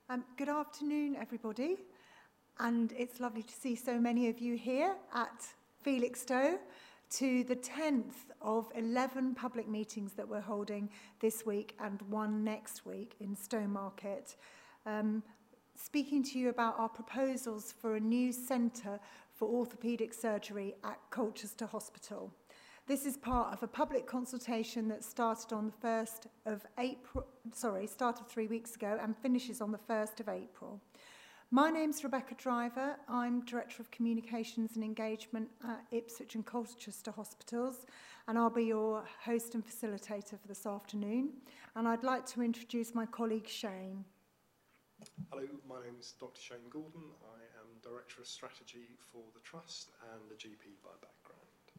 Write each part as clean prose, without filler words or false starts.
Good afternoon, everybody, and it's lovely to see so many of you here at Felixstowe to the 10th of 11 public meetings that we're holding this week and one next week in Stowmarket, speaking to you about our proposals for a new centre for orthopaedic surgery at Colchester Hospital. This is part of a public consultation that started on the 1st of April, started 3 weeks ago and finishes on the 1st of April. My name's Rebecca Driver. I'm Director of Communications and Engagement at Ipswich and Colchester Hospitals, and I'll be your host and facilitator for this afternoon. And I'd like to introduce my colleague Shane. Hello, my name is Dr. Shane Gordon. I am Director of Strategy for the Trust and a GP by background.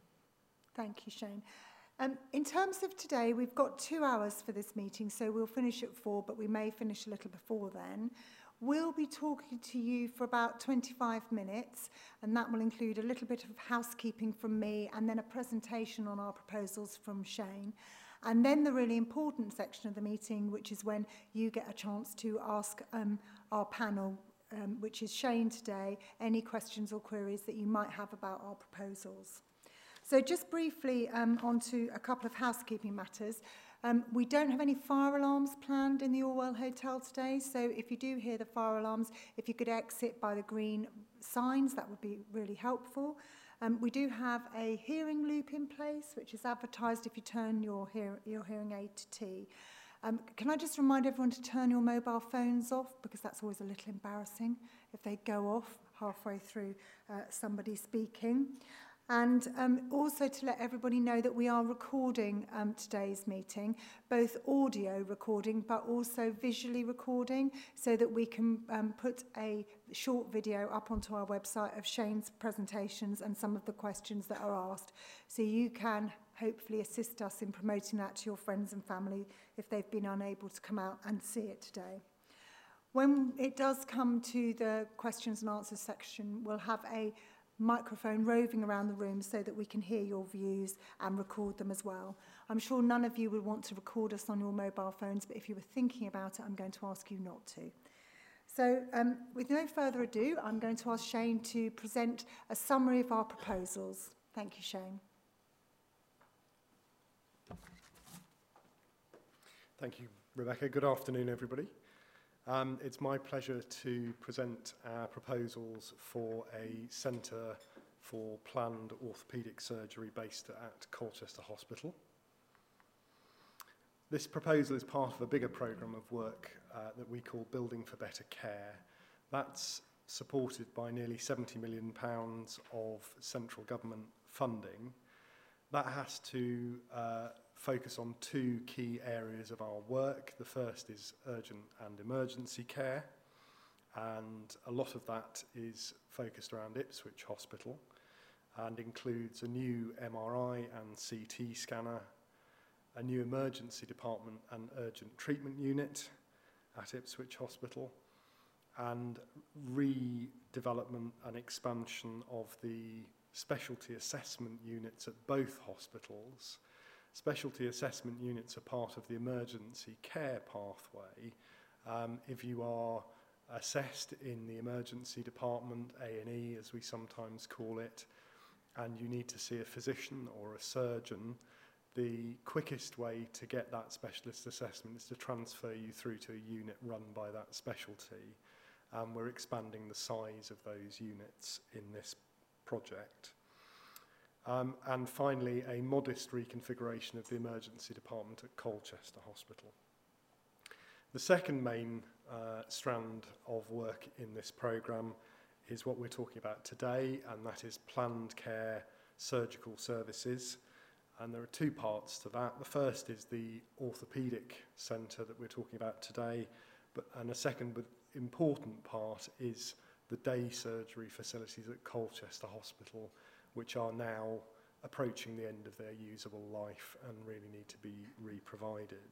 Thank you, Shane. In terms of today, we've got 2 hours for this meeting, so we'll finish at 4, but we may finish a little before then. We'll be talking to you for about 25 minutes, and that will include a little bit of housekeeping from me and then a presentation on our proposals from Shane. And then the really important section of the meeting, which is when you get a chance to ask our panel, which is Shane today, any questions or queries that you might have about our proposals. So just briefly onto a couple of housekeeping matters. We don't have any fire alarms planned in the Orwell Hotel today, so if you do hear the fire alarms, if you could exit by the green signs, that would be really helpful. We do have a hearing loop in place, which is advertised if you turn your hearing aid to T. Can I just remind everyone to turn your mobile phones off, because that's always a little embarrassing if they go off halfway through somebody speaking. And also to let everybody know that we are recording today's meeting, both audio recording but also visually recording, so that we can put a short video up onto our website of Shane's presentations and some of the questions that are asked. So you can hopefully assist us in promoting that to your friends and family if they've been unable to come out and see it today. When it does come to the questions and answers section, we'll have a microphone roving around the room so that we can hear your views and record them as well. I'm sure none of you would want to record us on your mobile phones, but if you were thinking about it, I'm going to ask you not to. So with no further ado, I'm going to ask Shane to present a summary of our proposals. Thank you, Shane. Thank you, Rebecca. Good afternoon, everybody. It's my pleasure to present our proposals for a centre for planned orthopaedic surgery based at Colchester Hospital. This proposal is part of a bigger programme of work that we call Building for Better Care. That's supported by nearly £70 million of central government funding. That has to focus on 2 key areas of our work. The first is urgent and emergency care, and a lot of that is focused around Ipswich Hospital and includes a new MRI and CT scanner, a new emergency department and urgent treatment unit at Ipswich Hospital, and redevelopment and expansion of the specialty assessment units at both hospitals. Specialty assessment units are part of the emergency care pathway. If you are assessed in the emergency department, A&E as we sometimes call it, and you need to see a physician or a surgeon, the quickest way to get that specialist assessment is to transfer you through to a unit run by that specialty. We're expanding the size of those units in this project. And finally, a modest reconfiguration of the emergency department at Colchester Hospital. The second main strand of work in this programme is what we're talking about today, and that is planned care surgical services. And there are 2 parts to that. The first is the orthopaedic centre that we're talking about today, and a second but important part is the day surgery facilities at Colchester Hospital, which are now approaching the end of their usable life and really need to be re-provided.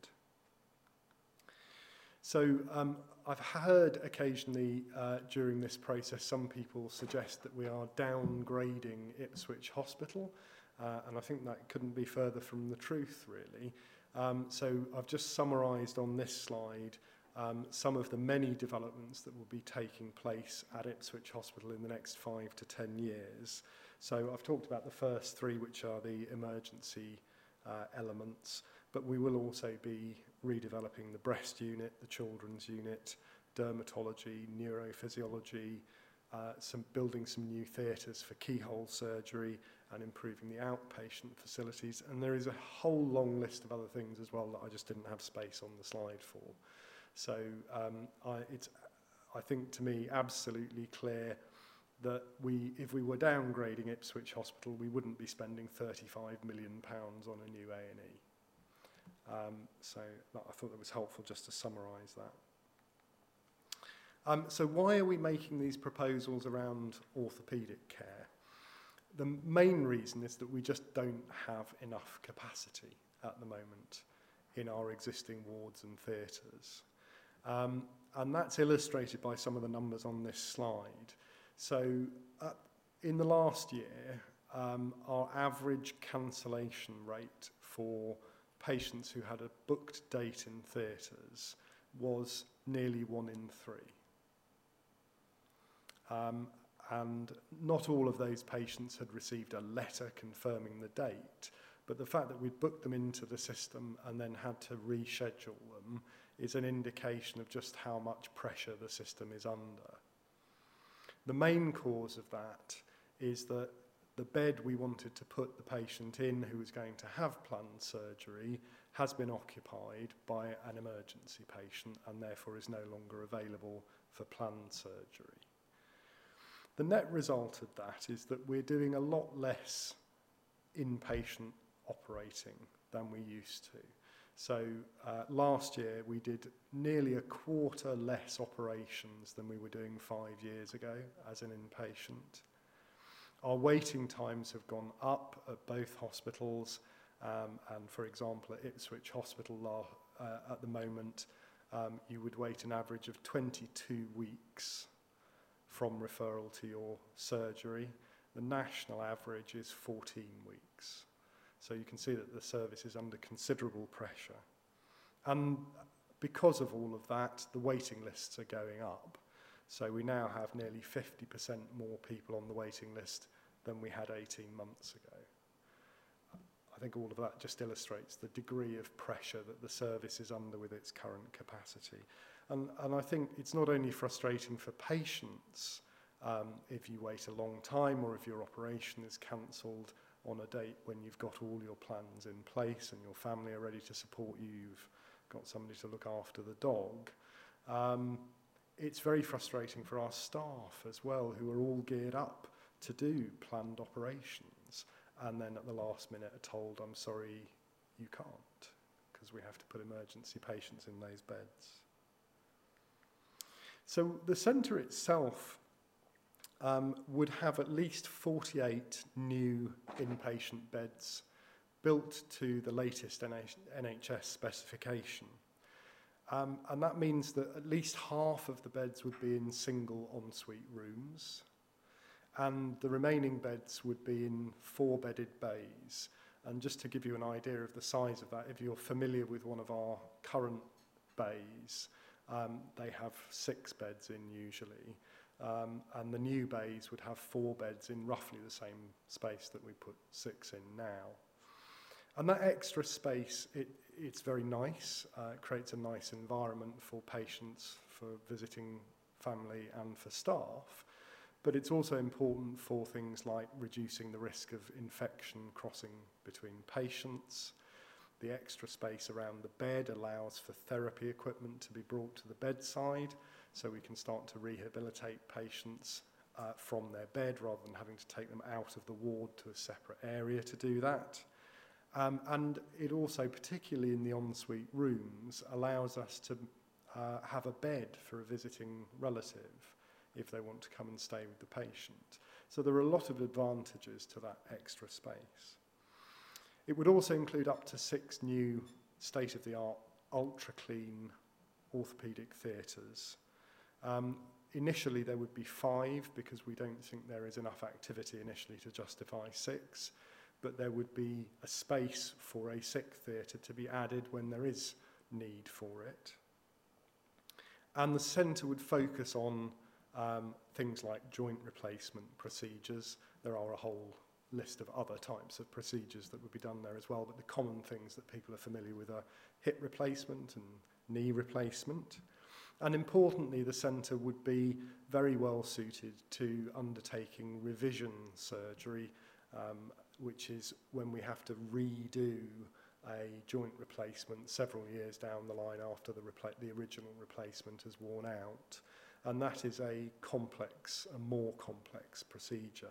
So I've heard occasionally during this process some people suggest that we are downgrading Ipswich Hospital, and I think that couldn't be further from the truth, really. So I've just summarised on this slide some of the many developments that will be taking place at Ipswich Hospital in the next 5 to 10 years. So I've talked about the first three, which are the emergency elements, but we will also be redeveloping the breast unit, the children's unit, dermatology, neurophysiology, building some new theatres for keyhole surgery and improving the outpatient facilities. And there is a whole long list of other things as well that I just didn't have space on the slide for. So it's, I think, to me, absolutely clear that if we were downgrading Ipswich Hospital, we wouldn't be spending £35 million on a new A&E. So I thought it was helpful just to summarise that. So why are we making these proposals around orthopaedic care? The main reason is that we just don't have enough capacity at the moment in our existing wards and theatres. And that's illustrated by some of the numbers on this slide. So in the last year, our average cancellation rate for patients who had a booked date in theatres was nearly 1 in 3. And not all of those patients had received a letter confirming the date, but the fact that we'd booked them into the system and then had to reschedule them is an indication of just how much pressure the system is under. The main cause of that is that the bed we wanted to put the patient in who was going to have planned surgery has been occupied by an emergency patient and therefore is no longer available for planned surgery. The net result of that is that we're doing a lot less inpatient operating than we used to. So last year we did nearly a quarter less operations than we were doing 5 years ago as an inpatient. Our waiting times have gone up at both hospitals, and for example at Ipswich Hospital at the moment you would wait an average of 22 weeks from referral to your surgery. The national average is 14 weeks. So you can see that the service is under considerable pressure. And because of all of that, the waiting lists are going up. So we now have nearly 50% more people on the waiting list than we had 18 months ago. I think all of that just illustrates the degree of pressure that the service is under with its current capacity. And I think it's not only frustrating for patients if you wait a long time or if your operation is cancelled on a date when you've got all your plans in place and your family are ready to support you, you've got somebody to look after the dog. It's very frustrating for our staff as well, who are all geared up to do planned operations and then at the last minute are told, I'm sorry, you can't, because we have to put emergency patients in those beds. So the centre itself would have at least 48 new inpatient beds built to the latest NHS specification. And that means that at least half of the beds would be in single ensuite rooms, and the remaining beds would be in 4-bedded bays. And just to give you an idea of the size of that, if you're familiar with one of our current bays, they have 6 beds in usually. And the new bays would have 4 beds in roughly the same space that we put 6 in now. And that extra space, it's very nice. It creates a nice environment for patients, for visiting family and for staff. But it's also important for things like reducing the risk of infection crossing between patients. The extra space around the bed allows for therapy equipment to be brought to the bedside, so we can start to rehabilitate patients from their bed rather than having to take them out of the ward to a separate area to do that. And it also, particularly in the ensuite rooms, allows us to have a bed for a visiting relative if they want to come and stay with the patient. So there are a lot of advantages to that extra space. It would also include up to 6 new state-of-the-art, ultra-clean orthopaedic theatres. Initially there would be 5 because we don't think there is enough activity initially to justify 6, but there would be a space for a 6th theatre to be added when there is need for it. And the centre would focus on things like joint replacement procedures. There are a whole list of other types of procedures that would be done there as well, but the common things that people are familiar with are hip replacement and knee replacement. And importantly, the centre would be very well suited to undertaking revision surgery, which is when we have to redo a joint replacement several years down the line after the original replacement has worn out. And that is a more complex procedure.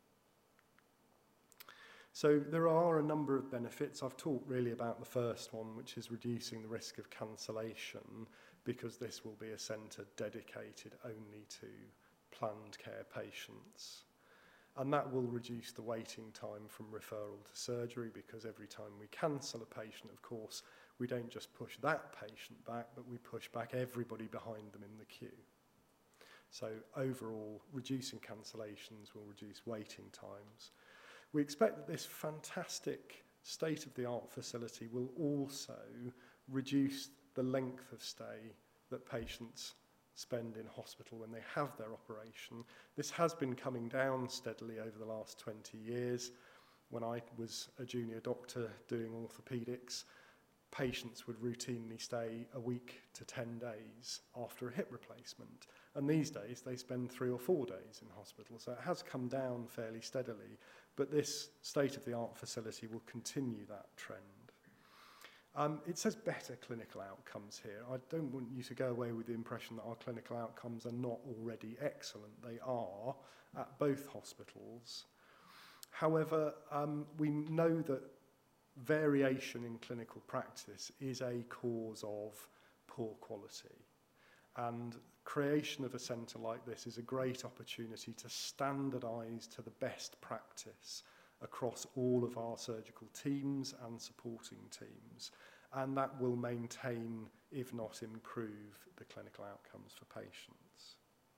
So there are a number of benefits. I've talked really about the first one, which is reducing the risk of cancellation, because this will be a centre dedicated only to planned care patients. And that will reduce the waiting time from referral to surgery, because every time we cancel a patient, of course, we don't just push that patient back, but we push back everybody behind them in the queue. So overall, reducing cancellations will reduce waiting times. We expect that this fantastic state-of-the-art facility will also reduce the length of stay that patients spend in hospital when they have their operation. This has been coming down steadily over the last 20 years. When I was a junior doctor doing orthopaedics, patients would routinely stay a week to 10 days after a hip replacement. And these days they spend 3 or 4 days in hospital. So it has come down fairly steadily, but this state-of-the-art facility will continue that trend. It says better clinical outcomes here. I don't want you to go away with the impression that our clinical outcomes are not already excellent. They are at both hospitals. However, we know that variation in clinical practice is a cause of poor quality. And creation of a centre like this is a great opportunity to standardise to the best practice across all of our surgical teams and supporting teams. And that will maintain, if not improve, the clinical outcomes for patients.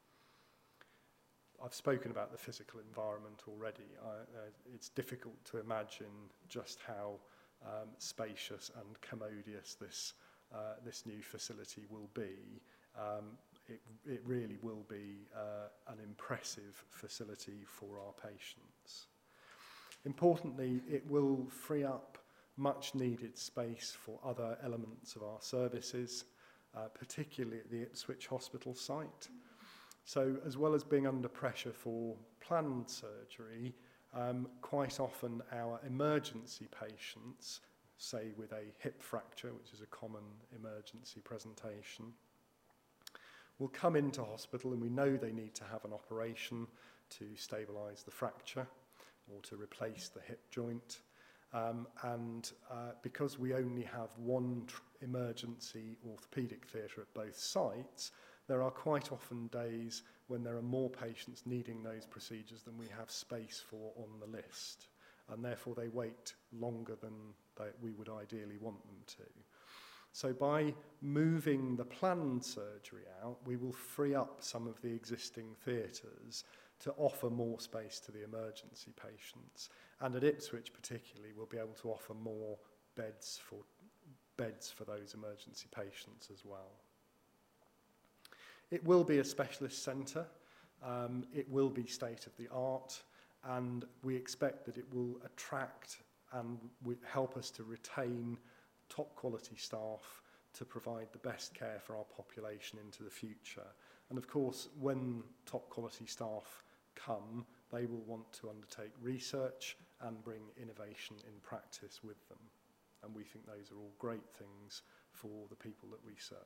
I've spoken about the physical environment already. It's difficult to imagine just how spacious and commodious this new facility will be. It really will be an impressive facility for our patients. Importantly, it will free up much needed space for other elements of our services, particularly at the Ipswich Hospital site. So as well as being under pressure for planned surgery, quite often our emergency patients, say with a hip fracture, which is a common emergency presentation, will come into hospital and we know they need to have an operation to stabilise the fracture or to replace the hip joint. Because we only have one emergency orthopaedic theatre at both sites, there are quite often days when there are more patients needing those procedures than we have space for on the list, and therefore they wait longer than we would ideally want them to. So by moving the planned surgery out, we will free up some of the existing theatres to offer more space to the emergency patients. And at Ipswich particularly, we'll be able to offer more beds for those emergency patients as well. It will be a specialist centre. It will be state-of-the-art, and we expect that it will attract and help us to retain top-quality staff to provide the best care for our population into the future. And of course, when top-quality staff come, they will want to undertake research and bring innovation in practice with them. And we think those are all great things for the people that we serve.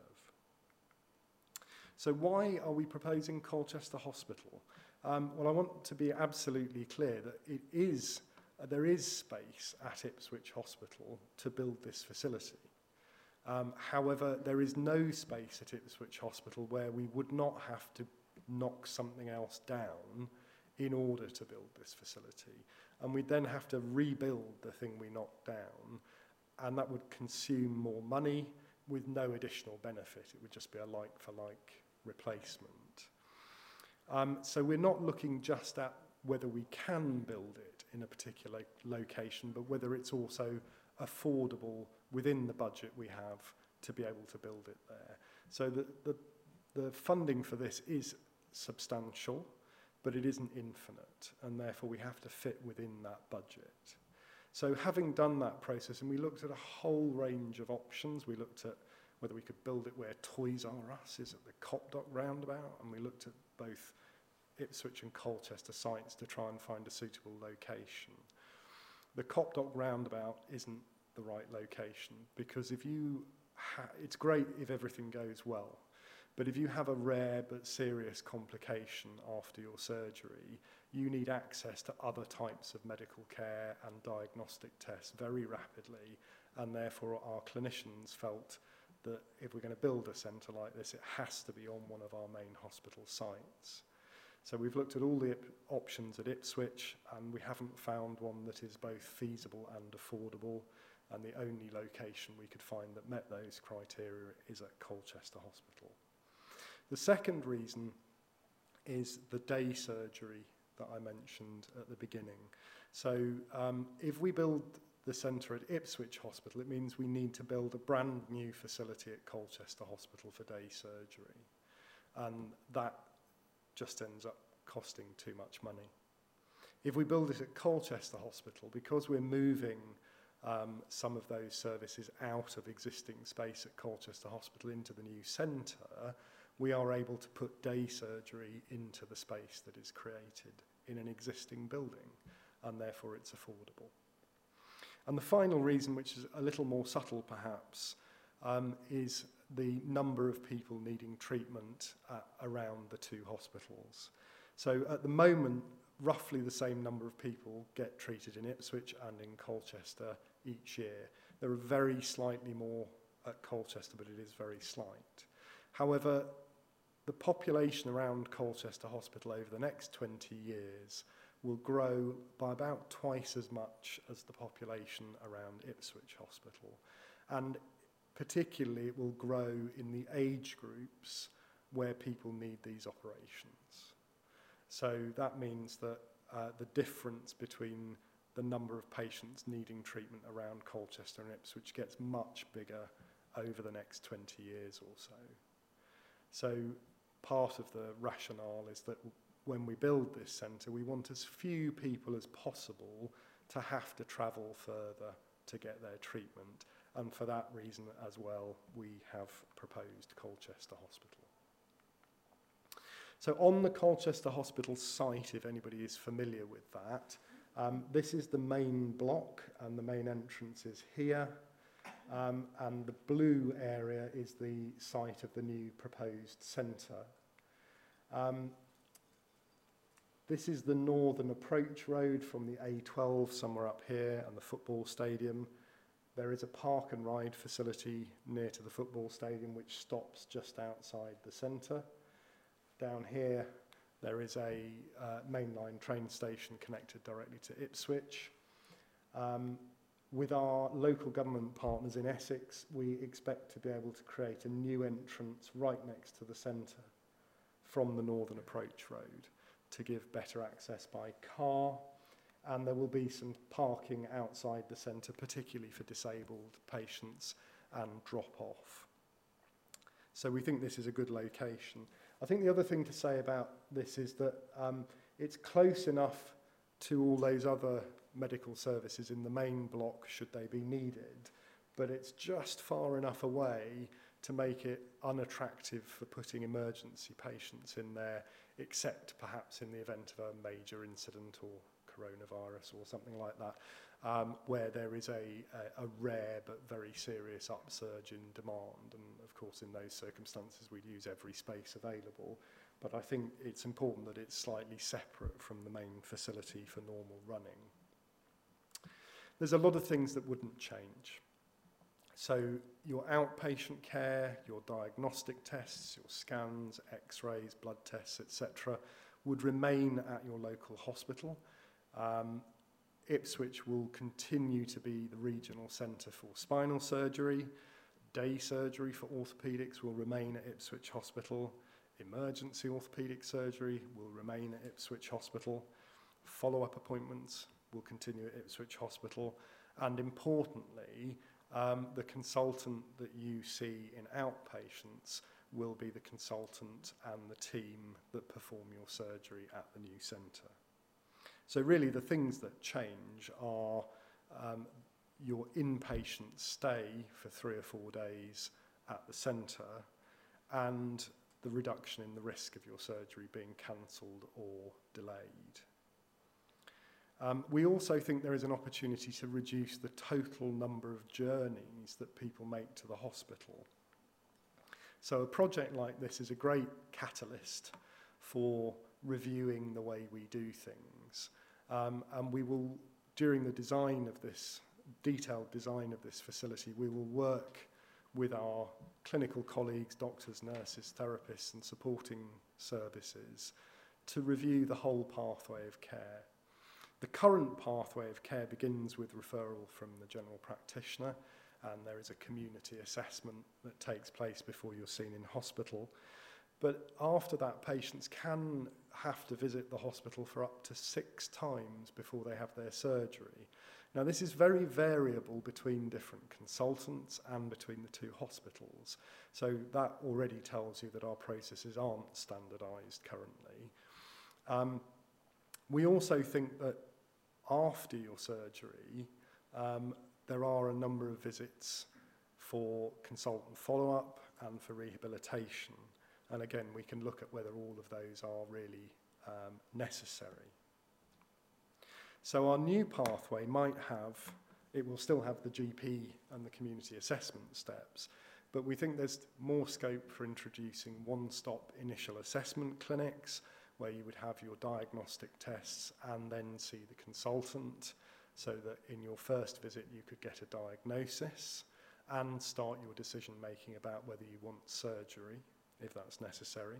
So why are we proposing Colchester Hospital? Well, I want to be absolutely clear that there is space at Ipswich Hospital to build this facility. However, there is no space at Ipswich Hospital where we would not have to knock something else down in order to build this facility. And we'd then have to rebuild the thing we knocked down, and that would consume more money with no additional benefit. It would just be a like-for-like replacement. So we're not looking just at whether we can build it in a particular location, but whether it's also affordable within the budget we have to be able to build it there. So the funding for this is substantial, but it isn't infinite, and therefore we have to fit within that budget. So having done that process, and we looked at a whole range of options, we looked at whether we could build it where Toys R Us is at the Copdock roundabout, and we looked at both Ipswich and Colchester sites to try and find a suitable location. The Copdock roundabout isn't the right location, because if you it's great if everything goes well, but if you have a rare but serious complication after your surgery, you need access to other types of medical care and diagnostic tests very rapidly, and therefore our clinicians felt that if we're going to build a centre like this, it has to be on one of our main hospital sites. So we've looked at all the options at Ipswich, and we haven't found one that is both feasible and affordable, and the only location we could find that met those criteria is at Colchester Hospital. The second reason is the day surgery that I mentioned at the beginning. So if we build the centre at Ipswich Hospital, it means we need to build a brand new facility at Colchester Hospital for day surgery. And that just ends up costing too much money. If we build it at Colchester Hospital, because we're moving some of those services out of existing space at Colchester Hospital into the new centre, we are able to put day surgery into the space that is created in an existing building, and therefore it's affordable. And the final reason, which is a little more subtle perhaps, is the number of people needing treatment around the two hospitals. So at the moment, roughly the same number of people get treated in Ipswich and in Colchester each year. There are very slightly more at Colchester, but it is very slight. However, the population around Colchester Hospital over the next 20 years will grow by about twice as much as the population around Ipswich Hospital. And particularly it will grow in the age groups where people need these operations. So that means that the difference between the number of patients needing treatment around Colchester and Ipswich gets much bigger over the next 20 years or so. So part of the rationale is that when we build this centre, we want as few people as possible to have to travel further to get their treatment. And for that reason as well, we have proposed Colchester Hospital. So on the Colchester Hospital site, if anybody is familiar with that, this is the main block, and the main entrance is here. And the blue area is the site of the new proposed centre. This is the northern approach road from the A12 somewhere up here and the football stadium. There is a park and ride facility near to the football stadium which stops just outside the centre. Down here there is a mainline train station connected directly to Ipswich. With our local government partners in Essex, we expect to be able to create a new entrance right next to the centre from the northern approach road to give better access by car, and there will be some parking outside the centre, particularly for disabled patients, and drop-off. So we think this is a good location. I think the other thing to say about this is that it's close enough to all those other medical services in the main block should they be needed, but it's just far enough away to make it unattractive for putting emergency patients in there, except perhaps in the event of a major incident or coronavirus or something like that, where there is a rare but very serious upsurge in demand. And of course, in those circumstances, we'd use every space available. But I think it's important that it's slightly separate from the main facility for normal running. There's a lot of things that wouldn't change. So your outpatient care, your diagnostic tests, your scans, x-rays, blood tests, etc., would remain at your local hospital. Ipswich will continue to be the regional centre for spinal surgery. Day surgery for orthopaedics will remain at Ipswich Hospital. Emergency orthopaedic surgery will remain at Ipswich Hospital. Follow-up appointments will continue at Ipswich Hospital. And importantly, the consultant that you see in outpatients will be the consultant and the team that perform your surgery at the new centre. So really the things that change are your inpatient stay for 3 or 4 days at the centre and the reduction in the risk of your surgery being cancelled or delayed. We also think there is an opportunity to reduce the total number of journeys that people make to the hospital. So a project like this is a great catalyst for reviewing the way we do things. And we will, during the design of this, detailed design of this facility, we will work with our clinical colleagues, doctors, nurses, therapists and supporting services to review the whole pathway of care. The current pathway of care begins with referral from the general practitioner, and there is a community assessment that takes place before you're seen in hospital. But after that, patients can have to visit the hospital for up to 6 times before they have their surgery. Now, this is very variable between different consultants and between the 2 hospitals. So that already tells you that our processes aren't standardised currently. We also think that after your surgery, there are a number of visits for consultant follow-up and for rehabilitation. And again, we can look at whether all of those are really necessary. So our new pathway might have, it will still have the GP and the community assessment steps, but we think there's more scope for introducing one-stop initial assessment clinics where you would have your diagnostic tests and then see the consultant, so that in your first visit you could get a diagnosis and start your decision making about whether you want surgery, if that's necessary.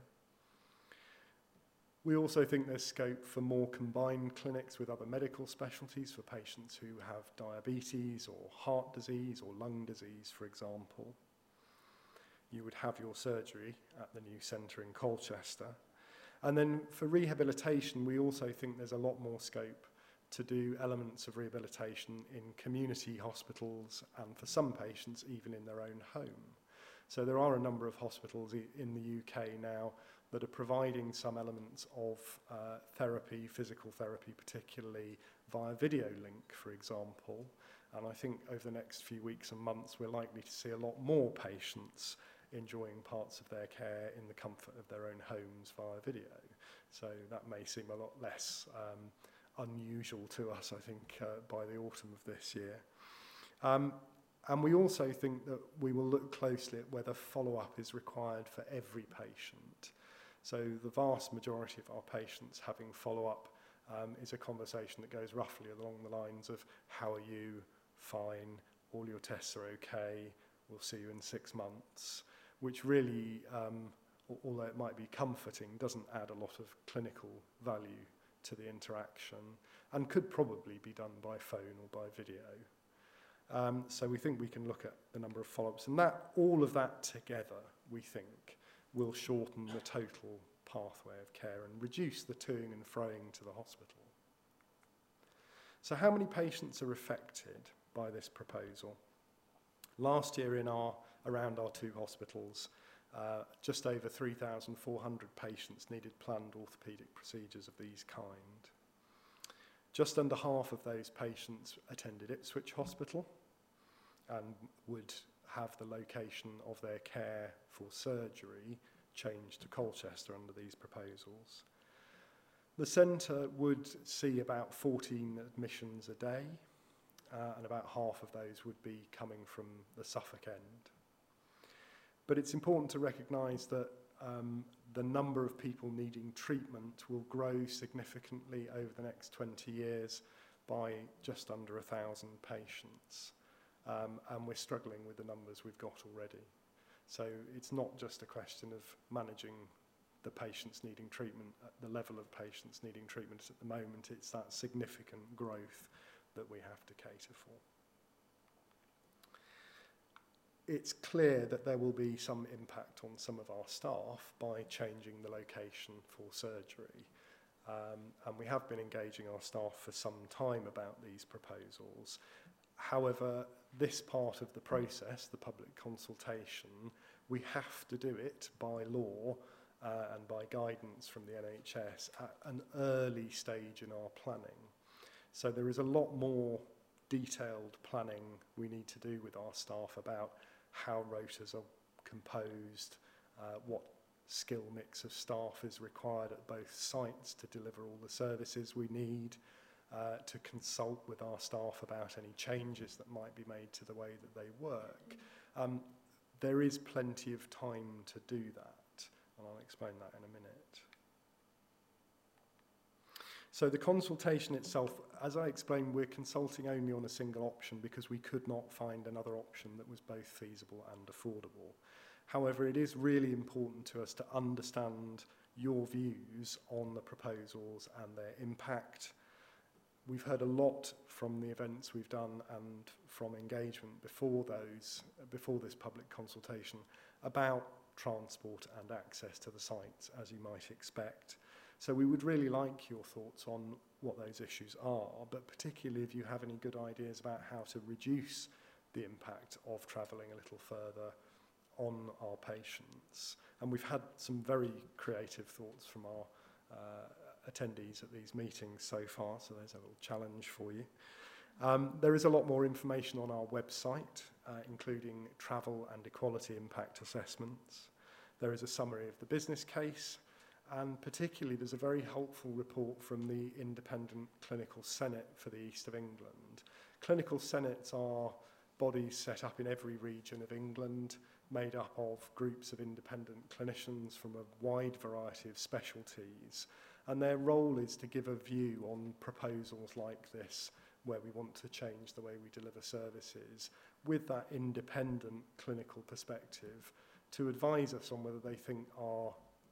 We also think there's scope for more combined clinics with other medical specialties for patients who have diabetes or heart disease or lung disease, for example. You would have your surgery at the new centre in Colchester. And then for rehabilitation, we also think there's a lot more scope to do elements of rehabilitation in community hospitals and for some patients even in their own home. So there are a number of hospitals in the UK now that are providing some elements of therapy, physical therapy particularly, via video link, for example. And I think over the next few weeks and months we're likely to see a lot more patients enjoying parts of their care in the comfort of their own homes via video. So that may seem a lot less unusual to us, I think, by the autumn of this year. And we also think that we will look closely at whether follow-up is required for every patient. So the vast majority of our patients having follow-up is a conversation that goes roughly along the lines of, how are you? Fine, all your tests are okay, we'll see you in 6 months, which really, although it might be comforting, doesn't add a lot of clinical value to the interaction and could probably be done by phone or by video. So we think we can look at the number of follow-ups, and that, all of that together, we think, will shorten the total pathway of care and reduce the toing and froing to the hospital. So how many patients are affected by this proposal? Last year around our 2 hospitals, just over 3,400 patients needed planned orthopaedic procedures of these kind. Just under half of those patients attended Ipswich Hospital and would have the location of their care for surgery changed to Colchester under these proposals. The centre would see about 14 admissions a day, and about half of those would be coming from the Suffolk end. But it's important to recognise that the number of people needing treatment will grow significantly over the next 20 years by just under 1,000 patients. And we're struggling with the numbers we've got already. So it's not just a question of managing the patients needing treatment at the level of patients needing treatment at the moment, it's that significant growth that we have to cater for. It's clear that there will be some impact on some of our staff by changing the location for surgery. And we have been engaging our staff for some time about these proposals. However, this part of the process, the public consultation, We have to do it by law and by guidance from the NHS at an early stage in our planning. So there is a lot more detailed planning we need to do with our staff about how rotas are composed, what skill mix of staff is required at both sites to deliver all the services we need, to consult with our staff about any changes that might be made to the way that they work. There is plenty of time to do that, and I'll explain that in a minute. So the consultation itself, as I explained, we're consulting only on a single option because we could not find another option that was both feasible and affordable. However, it is really important to us to understand your views on the proposals and their impact. We've heard a lot from the events we've done and from engagement before this public consultation about transport and access to the sites, as you might expect. So we would really like your thoughts on what those issues are, but particularly if you have any good ideas about how to reduce the impact of travelling a little further on our patients. And we've had some very creative thoughts from our attendees at these meetings so far, so there's a little challenge for you. There is a lot more information on our website, including travel and equality impact assessments. There is a summary of the business case, and particularly there's a very helpful report from the Independent Clinical Senate for the East of England. Clinical Senates are bodies set up in every region of England, made up of groups of independent clinicians from a wide variety of specialties. And their role is to give a view on proposals like this, where we want to change the way we deliver services, with that independent clinical perspective, to advise us on whether they think our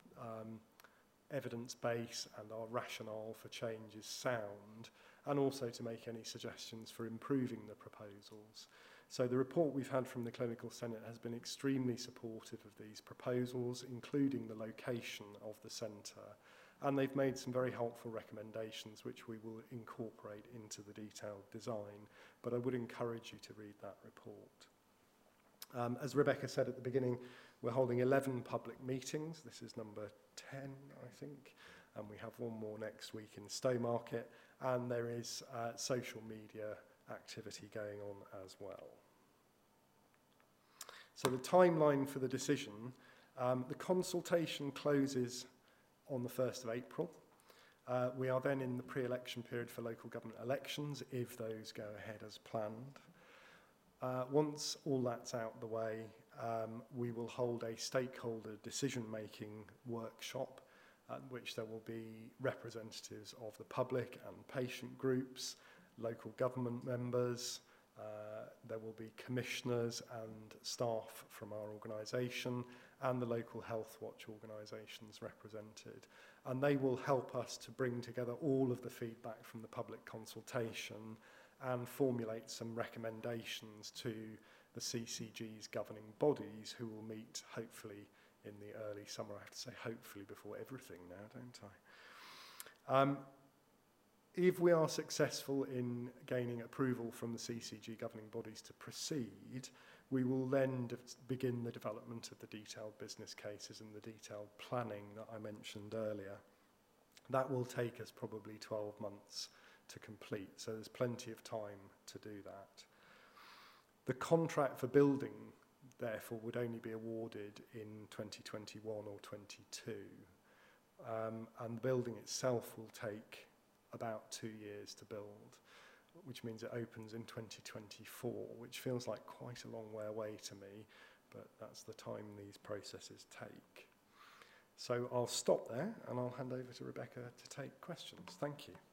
evidence base and our rationale for change is sound, and also to make any suggestions for improving the proposals. So the report we've had from the Clinical Senate has been extremely supportive of these proposals, including the location of the centre. And they've made some very helpful recommendations which we will incorporate into the detailed design. But I would encourage you to read that report. As Rebecca said at the beginning, we're holding 11 public meetings. This is number 10, I think. And we have one more next week in Stowmarket. And there is social media activity going on as well. So the timeline for the decision, the consultation closes on the 1st of April. We are then in the pre-election period for local government elections, if those go ahead as planned. Once all that's out the way, we will hold a stakeholder decision-making workshop at which there will be representatives of the public and patient groups, local government members, there will be commissioners and staff from our organisation and the local health watch organisations represented. And they will help us to bring together all of the feedback from the public consultation and formulate some recommendations to the CCG's governing bodies, who will meet hopefully in the early summer. I have to say hopefully before everything now, don't I? If we are successful in gaining approval from the CCG governing bodies to proceed, we will then begin the development of the detailed business cases and the detailed planning that I mentioned earlier. That will take us probably 12 months to complete, so there's plenty of time to do that. The contract for building, therefore, would only be awarded in 2021 or 22. And the building itself will take about 2 years to build, which means it opens in 2024, which feels like quite a long way away to me, but that's the time these processes take. So I'll stop there and I'll hand over to Rebecca to take questions. Thank you.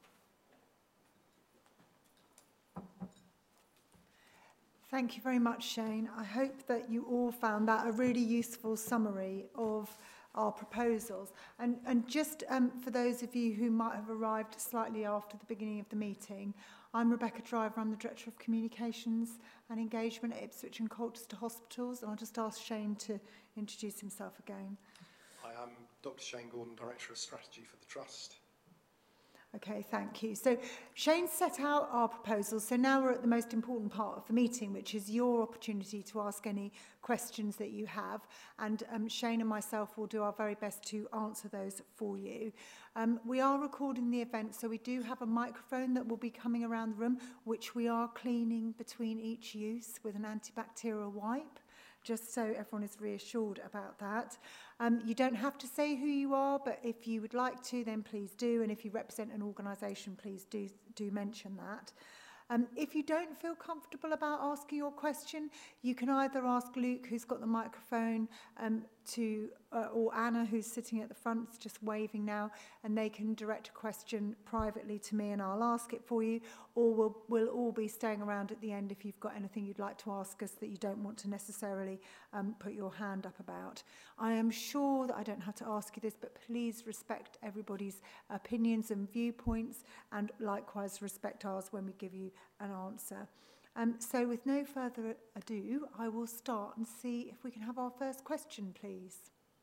Thank you very much, Shane. I hope that you all found that a really useful summary of our proposals. And just for those of you who might have arrived slightly after the beginning of the meeting, I'm Rebecca Driver. I'm the Director of Communications and Engagement at Ipswich and Colchester Hospitals. And I'll just ask Shane to introduce himself again. I am Dr. Shane Gordon, Director of Strategy for the Trust. Okay, thank you. So Shane set out our proposals. So now we're at the most important part of the meeting, which is your opportunity to ask any questions that you have. And Shane and myself will do our very best to answer those for you. We are recording the event, so we do have a microphone that will be coming around the room, which we are cleaning between each use with an antibacterial wipe, just so everyone is reassured about that. You don't have to say who you are, but if you would like to, then please do. And if you represent an organisation, please do mention that. If you don't feel comfortable about asking your question, you can either ask Luke, who's got the microphone, or Anna, who's sitting at the front, just waving now, and they can direct a question privately to me and I'll ask it for you, or we'll all be staying around at the end if you've got anything you'd like to ask us that you don't want to necessarily put your hand up about. I am sure that I don't have to ask you this, but please respect everybody's opinions and viewpoints, and likewise respect ours when we give you an answer. So with no further ado, I will start and see if we can have our first question, please.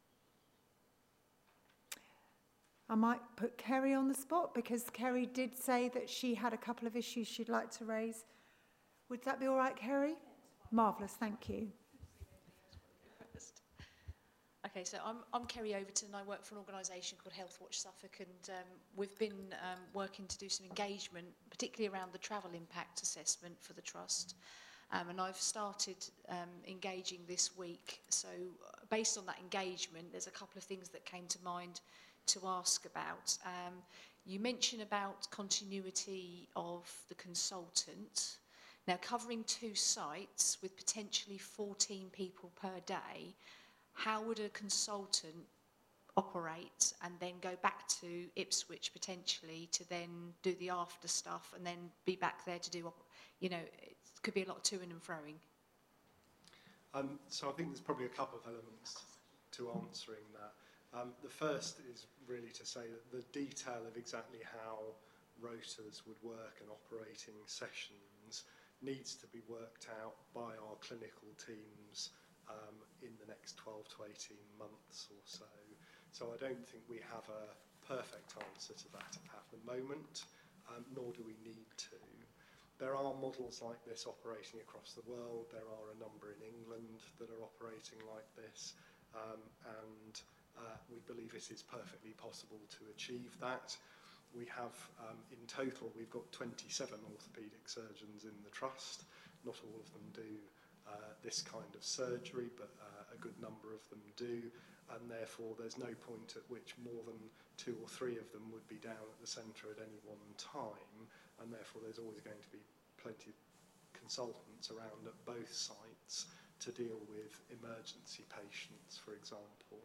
I might put Kerry on the spot because Kerry did say that she had a couple of issues she'd like to raise. Would that be all right, Kerry? Marvellous, thank you. Okay, so I'm Kerry Overton. I work for an organisation called Healthwatch Suffolk, and we've been working to do some engagement, particularly around the travel impact assessment for the Trust. And I've started engaging this week. So based on that engagement, there's a couple of things that came to mind to ask about. You mentioned about continuity of the consultant. Now, covering 2 sites with potentially 14 people per day, how would a consultant operate and then go back to Ipswich potentially to then do the after stuff and then be back there to do, you know, it could be a lot of to-ing and froing. So I think there's probably a couple of elements to answering that. The first is really to say that the detail of exactly how rotas would work and operating sessions needs to be worked out by our clinical teams in the next 12 to 18 months or so. So I don't think we have a perfect answer to that at the moment, nor do we need to. There are models like this operating across the world. There are a number in England that are operating like this, and we believe it is perfectly possible to achieve that. We have, in total, we've got 27 orthopaedic surgeons in the Trust. Not all of them do this kind of surgery, but a good number of them do, and therefore there's no point at which more than 2 or 3 of them would be down at the centre at any one time, and therefore there's always going to be plenty of consultants around at both sites to deal with emergency patients, for example.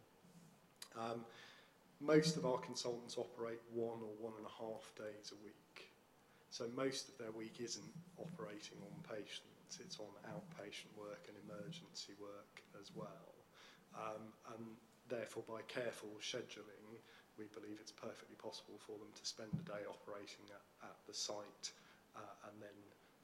Most of our consultants operate 1 or 1.5 days a week, so most of their week isn't operating on patients. It's on outpatient work and emergency work as well. And therefore, by careful scheduling, we believe it's perfectly possible for them to spend a day operating at the site and then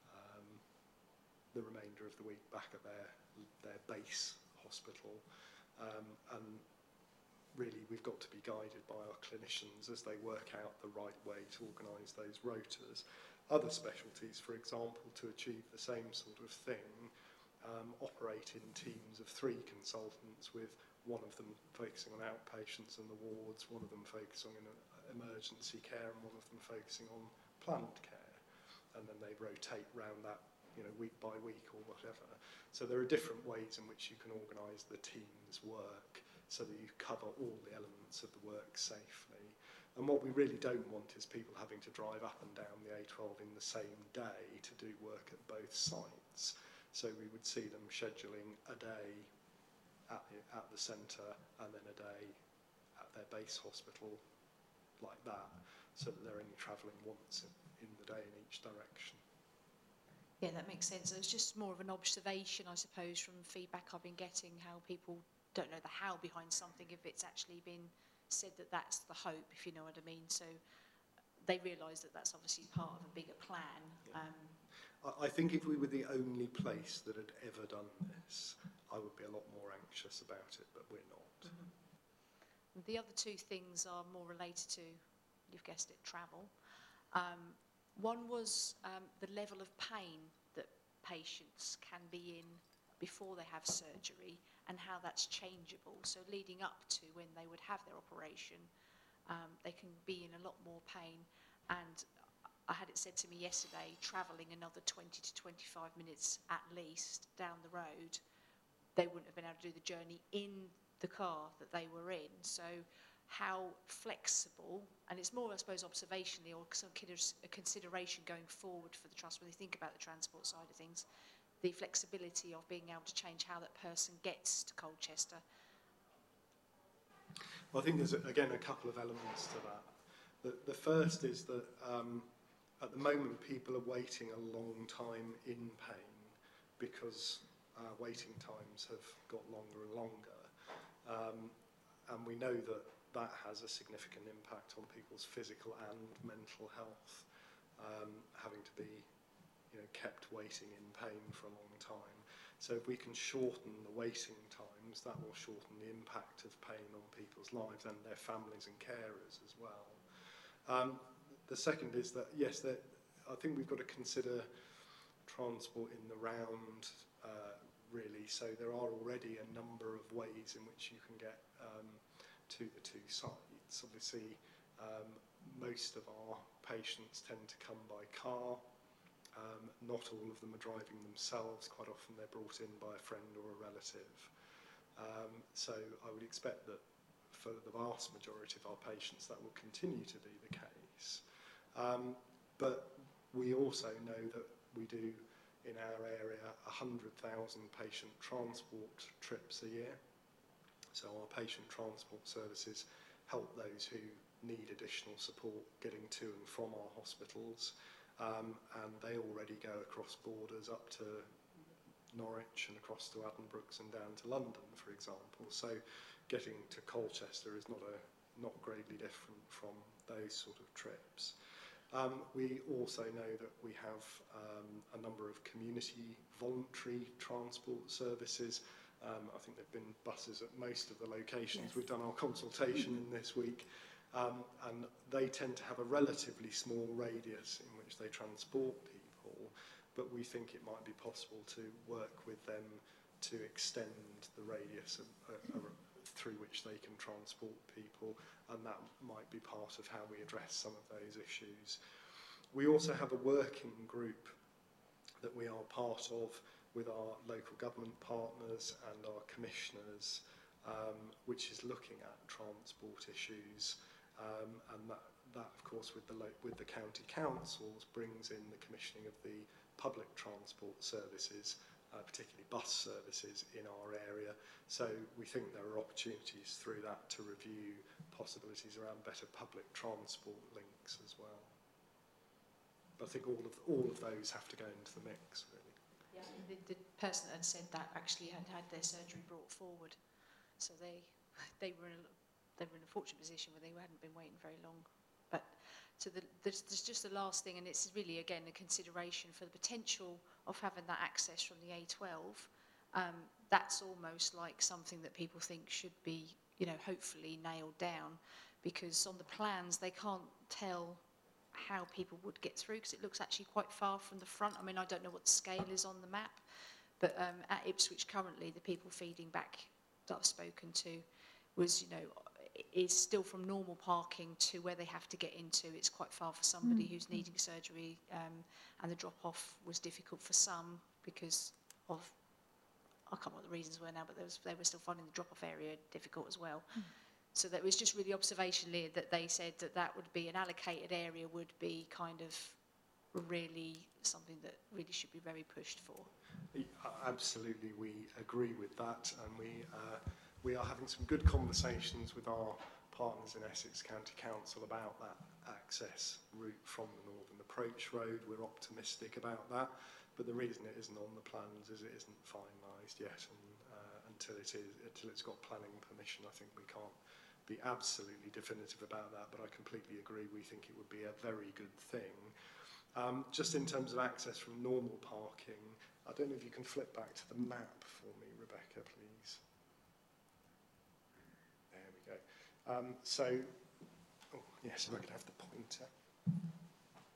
the remainder of the week back at their base hospital. And really, we've got to be guided by our clinicians as they work out the right way to organise those rotas. Other specialties, for example, to achieve the same sort of thing, operate in teams of 3 consultants, with one of them focusing on outpatients and the wards, one of them focusing on emergency care, and one of them focusing on planned care. And then they rotate round that, you know, week by week or whatever. So there are different ways in which you can organise the team's work so that you cover all the elements of the work safely. And what we really don't want is people having to drive up and down the A12 in the same day to do work at both sites. So we would see them scheduling a day at the centre and then a day at their base hospital like that, so that they're only travelling once in the day in each direction. Yeah, that makes sense. It's just more of an observation, I suppose, from feedback I've been getting, how people don't know the how behind something if it's actually been said that that's the hope, if you know what I mean. So they realise that that's obviously part of a bigger plan. Yeah. I think if we were the only place that had ever done this, I would be a lot more anxious about it, but we're not. Mm-hmm. The other 2 things are more related to, you've guessed it, travel. One was the level of pain that patients can be in before they have surgery and how that's changeable. So leading up to when they would have their operation, they can be in a lot more pain. And I had it said to me yesterday, travelling another 20 to 25 minutes at least down the road, they wouldn't have been able to do the journey in the car that they were in. So how flexible, and it's more, I suppose, observationally or some consideration going forward for the trust when they think about the transport side of things, the flexibility of being able to change how that person gets to Colchester. Well, I think there's, again, a couple of elements to that. The first is that at the moment people are waiting a long time in pain because waiting times have got longer and longer. And we know that that has a significant impact on people's physical and mental health, having to be kept waiting in pain for a long time. So if we can shorten the waiting times, that will shorten the impact of pain on people's lives and their families and carers as well. The second is that, yes, I think we've got to consider transport in the round, really. So there are already a number of ways in which you can get to the two sites. Obviously, most of our patients tend to come by car. Not all of them are driving themselves. Quite often they're brought in by a friend or a relative. So I would expect that for the vast majority of our patients that will continue to be the case. But we also know that we do in our area 100,000 patient transport trips a year. So our patient transport services help those who need additional support getting to and from our hospitals, and they already go across borders up to Norwich and across to Addenbrooke's and down to London, for example. So getting to Colchester is not greatly different from those sort of trips. We also know that we have a number of community voluntary transport services. I think there have been buses at most of the locations. Yes. We've done our consultation in this week, and they tend to have a relatively small radius in which they transport people, but we think it might be possible to work with them to extend the radius through which they can transport people, and that might be part of how we address some of those issues. We also have a working group that we are part of with our local government partners and our commissioners, which is looking at transport issues, and that of course with the county councils brings in the commissioning of the public transport services, particularly bus services in our area. So we think there are opportunities through that to review possibilities around better public transport links as well. But I think all of those have to go into the mix, really. Yeah, the person that had said that actually had their surgery brought forward, so they were in a fortunate position where they hadn't been waiting very long. But so there's just the last thing, and it's really again a consideration for the potential of having that access from the A12. That's almost like something that people think should be, hopefully nailed down, because on the plans they can't tell how people would get through because it looks actually quite far from the front. I mean, I don't know what the scale is on the map, but at Ipswich currently, the people feeding back that I've spoken to was, is still from normal parking to where they have to get into. It's quite far for somebody who's needing surgery, and the drop-off was difficult for some because of, I can't remember what the reasons were now, but they were still finding the drop-off area difficult as well. So that was just really observationally that they said that would be an allocated area, would be kind of really something that really should be very pushed for. Absolutely, we agree with that, and we are having some good conversations with our partners in Essex County Council about that access route from the Northern Approach Road. We're optimistic about that, but the reason it isn't on the plans is it isn't finalised yet, and until it's got planning permission, I think we can't be absolutely definitive about that, but I completely agree. We think it would be a very good thing. Just in terms of access from normal parking, I don't know if you can flip back to the map for me, Rebecca, please. There we go. Yes, if I could have the pointer.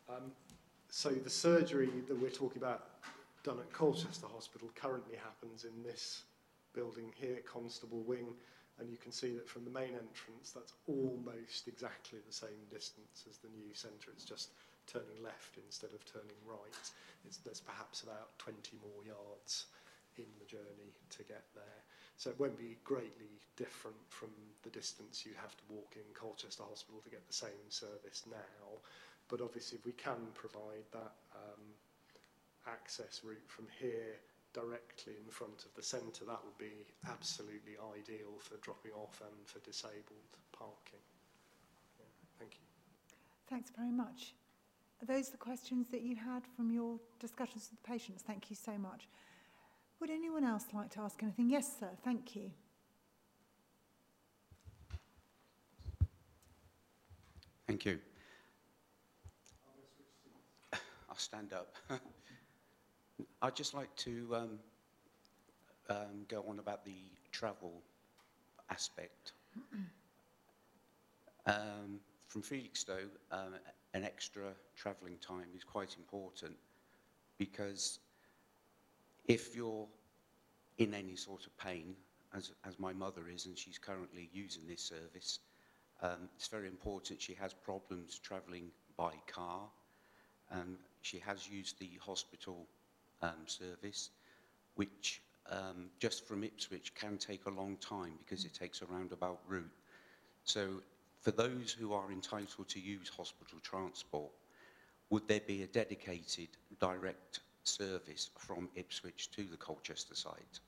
So the surgery that we're talking about done at Colchester Hospital currently happens in this building here, Constable Wing, and you can see that from the main entrance that's almost exactly the same distance as the new centre. It's just turning left instead of turning right. There's perhaps about 20 more yards in the journey to get there. So it won't be greatly different from the distance you have to walk in Colchester Hospital to get the same service now. But obviously if we can provide that access route from here directly in front of the centre, that would be absolutely ideal for dropping off and for disabled parking. Yeah, thank you. Thanks very much. Are those the questions that you had from your discussions with the patients? Thank you so much. Would anyone else like to ask anything? Yes, sir. Thank you. Thank you. I'll stand up. I'd just like to go on about the travel aspect. From Felixstowe, an extra travelling time is quite important, because if you're in any sort of pain, as my mother is, and she's currently using this service, it's very important. She has problems travelling by car. She has used the hospital service, which just from Ipswich can take a long time because it takes a roundabout route. So for those who are entitled to use hospital transport, would there be a dedicated direct service from Ipswich to the Colchester site?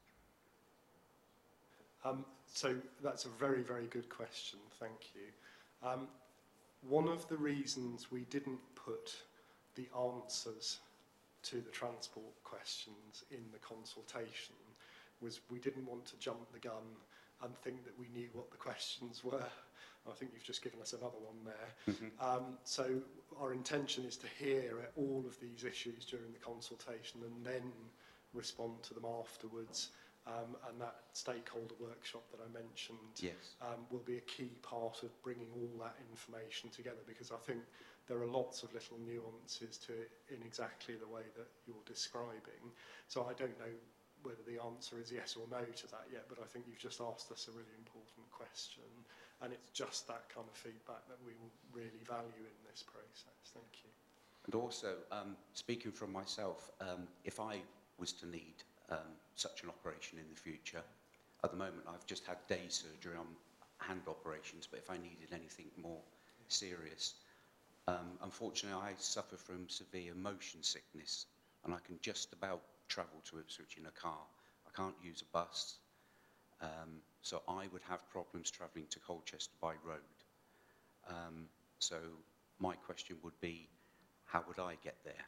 So that's a very, very good question, thank you. One of the reasons we didn't put the answers to the transport questions in the consultation was we didn't want to jump the gun and think that we knew what the questions were. I think you've just given us another one there. So our intention is to hear all of these issues during the consultation and then respond to them afterwards. And that stakeholder workshop that I mentioned, yes, will be a key part of bringing all that information together, because I think there are lots of little nuances to it in exactly the way that you're describing. So I don't know whether the answer is yes or no to that yet, but I think you've just asked us a really important question, and it's just that kind of feedback that we will really value in this process. Thank you. And also, speaking from myself, if I was to need such an operation in the future, at the moment I've just had day surgery on hand operations, but if I needed anything more serious, unfortunately I suffer from severe motion sickness, and I can just about travel to Ipswich in a car. I can't use a bus, so I would have problems travelling to Colchester by road. So my question would be, how would I get there?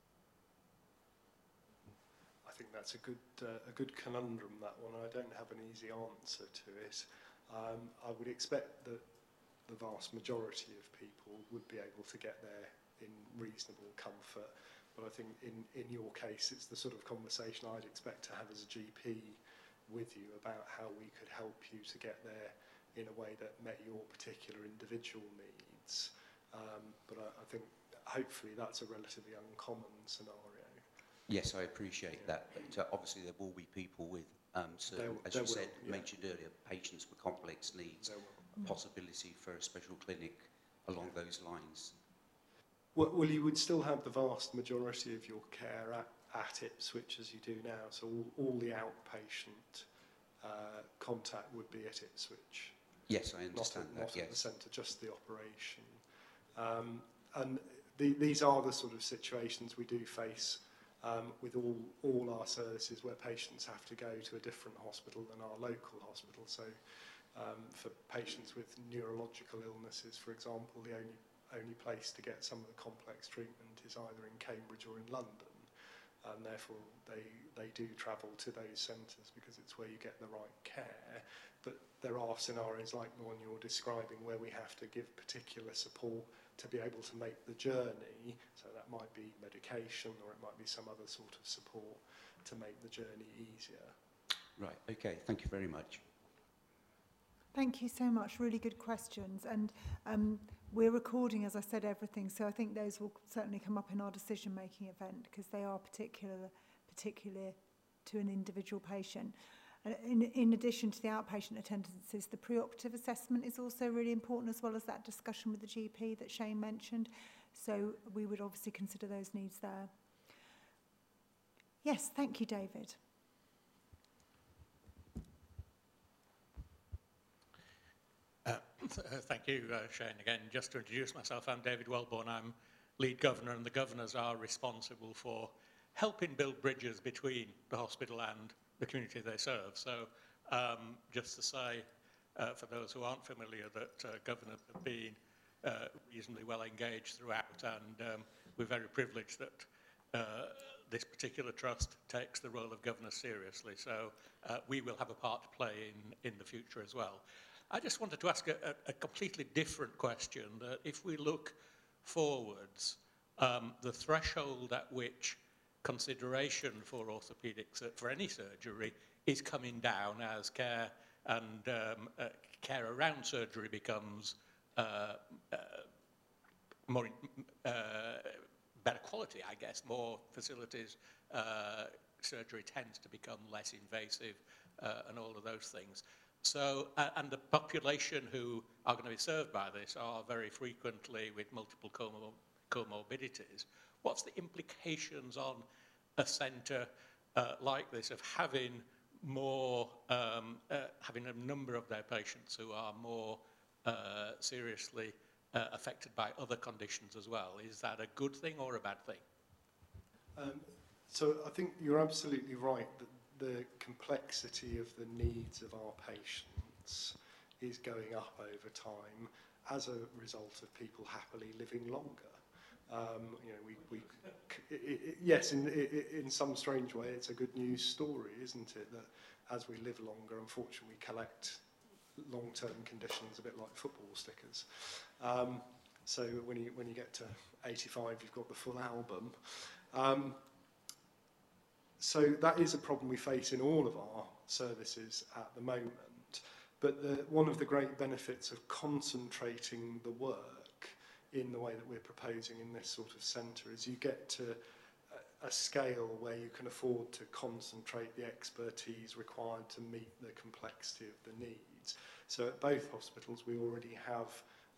I think that's a good conundrum, that one. I don't have an easy answer to it. I would expect that the vast majority of people would be able to get there in reasonable comfort, but I think in your case it's the sort of conversation I'd expect to have as a GP with you about how we could help you to get there in a way that met your particular individual needs. But I think hopefully that's a relatively uncommon scenario. Yes, I appreciate that, but obviously there will be people with, as you said, mentioned earlier, patients with complex needs, a possibility for a special clinic along those lines. Well, you would still have the vast majority of your care at Ipswich as you do now, so all the outpatient contact would be at Ipswich. Yes, I understand not yes. At the centre, just the operation. And these are the sort of situations we do face with all our services, where patients have to go to a different hospital than our local hospital. So for patients with neurological illnesses, for example, the only place to get some of the complex treatment is either in Cambridge or in London, and therefore they do travel to those centres because it's where you get the right care. But there are scenarios like the one you're describing where we have to give particular support to be able to make the journey, so that might be medication or it might be some other sort of support to make the journey easier. Right, okay, thank you very much. Thank you so much. Really good questions. And we're recording, as I said, everything. So I think those will certainly come up in our decision-making event because they are particular to an individual patient. In addition to the outpatient attendances, the preoperative assessment is also really important, as well as that discussion with the GP that Shane mentioned. So we would obviously consider those needs there. Yes, thank you, David. Thank you, Shane. Again, just to introduce myself, I'm David Wellborn. I'm lead governor, and the governors are responsible for helping build bridges between the hospital and the community they serve. So just to say, for those who aren't familiar, that governors have been reasonably well engaged throughout, and we're very privileged that this particular trust takes the role of governor seriously. So we will have a part to play in the future as well. I just wanted to ask a completely different question. That if we look forwards, the threshold at which consideration for orthopaedics for any surgery is coming down as care and care around surgery becomes more better quality, I guess, more facilities. Surgery tends to become less invasive and all of those things. So, and the population who are going to be served by this are very frequently with multiple comorbidities. What's the implications on a centre like this of having more, having a number of their patients who are more seriously affected by other conditions as well? Is that a good thing or a bad thing? So I think you're absolutely right that the complexity of the needs of our patients is going up over time as a result of people happily living longer. You know, yes, in some strange way, it's a good news story, isn't it? That as we live longer, unfortunately, we collect long-term conditions a bit like football stickers. So when you get to 85, you've got the full album. So that is a problem we face in all of our services at the moment. But one of the great benefits of concentrating the work in the way that we're proposing in this sort of centre is you get to a scale where you can afford to concentrate the expertise required to meet the complexity of the needs. So at both hospitals we already have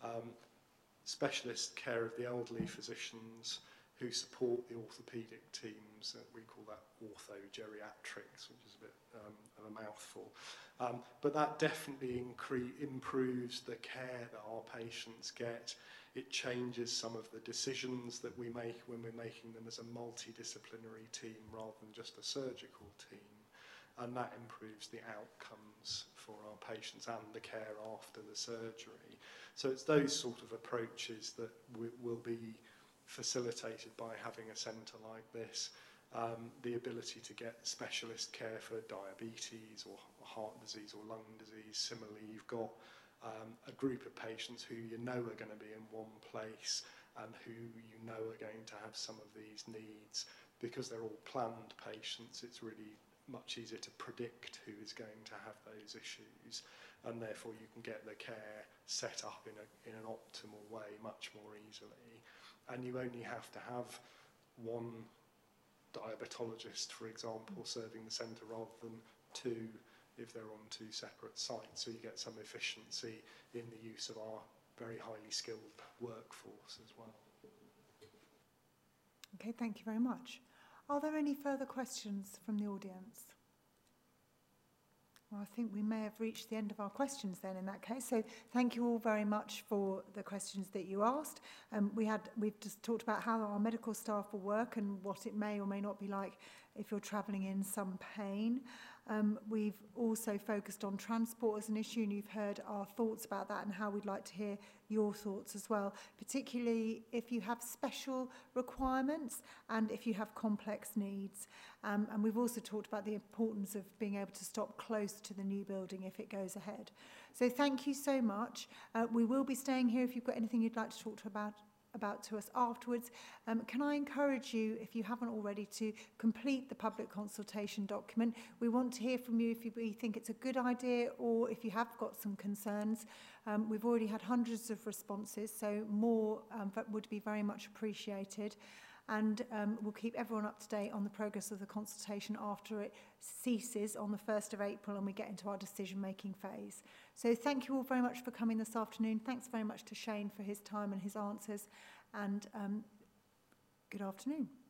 specialist care of the elderly physicians who support the orthopaedic teams. We call that orthogeriatrics, which is a bit of a mouthful. But that definitely improves the care that our patients get. It changes some of the decisions that we make when we're making them as a multidisciplinary team rather than just a surgical team. And that improves the outcomes for our patients and the care after the surgery. So it's those sort of approaches that will be facilitated by having a centre like this. The ability to get specialist care for diabetes or heart disease or lung disease. Similarly, you've got a group of patients who you know are going to be in one place and who you know are going to have some of these needs. Because they're all planned patients, it's really much easier to predict who is going to have those issues, and therefore you can get the care set up in an optimal way much more easily. And you only have to have one diabetologist, for example, serving the centre rather than two if they're on two separate sites. So you get some efficiency in the use of our very highly skilled workforce as well. Okay, thank you very much. Are there any further questions from the audience? Well, I think we may have reached the end of our questions then in that case. So thank you all very much for the questions that you asked. We've just talked about how our medical staff will work and what it may or may not be like if you're travelling in some pain. We've also focused on transport as an issue, and you've heard our thoughts about that and how we'd like to hear your thoughts as well, particularly if you have special requirements and if you have complex needs. And we've also talked about the importance of being able to stop close to the new building if it goes ahead. So thank you so much. We will be staying here if you've got anything you'd like to talk about about to us afterwards. Can I encourage you, if you haven't already, to complete the public consultation document? We want to hear from you if you think it's a good idea or if you have got some concerns. We've already had hundreds of responses, so more would be very much appreciated. And we'll keep everyone up to date on the progress of the consultation after it ceases on the 1st of April and we get into our decision-making phase. So thank you all very much for coming this afternoon. Thanks very much to Shane for his time and his answers. And good afternoon.